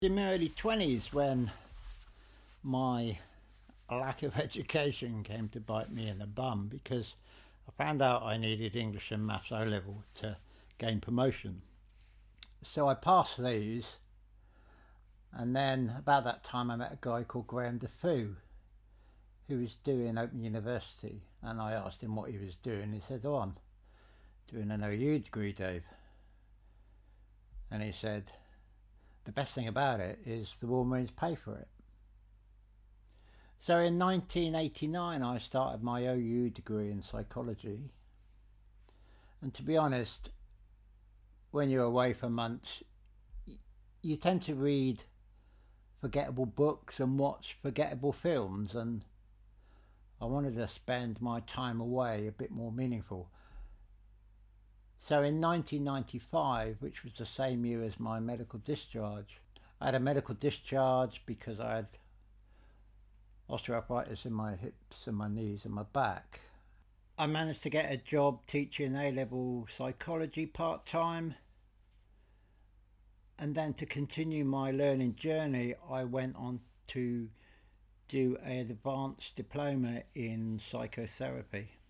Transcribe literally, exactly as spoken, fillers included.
In my early twenties, when my lack of education came to bite me in the bum, because I found out I needed English and Maths O level to gain promotion. So I passed these, and then about that time I met a guy called Graham Defoe, who was doing Open University, and I asked him what he was doing. He said, "Oh, I'm doing an O U degree, Dave." And he said, "The best thing about it is the Royal Marines pay for it." So in nineteen eighty-nine I started my O U degree in psychology, and to be honest, when you're away for months you tend to read forgettable books and watch forgettable films, and I wanted to spend my time away a bit more meaningful. So in nineteen ninety-five, which was the same year as my medical discharge, I had a medical discharge because I had osteoarthritis in my hips and my knees and my back. I managed to get a job teaching A-level psychology part-time, and then to continue my learning journey I went on to do an advanced diploma in psychotherapy.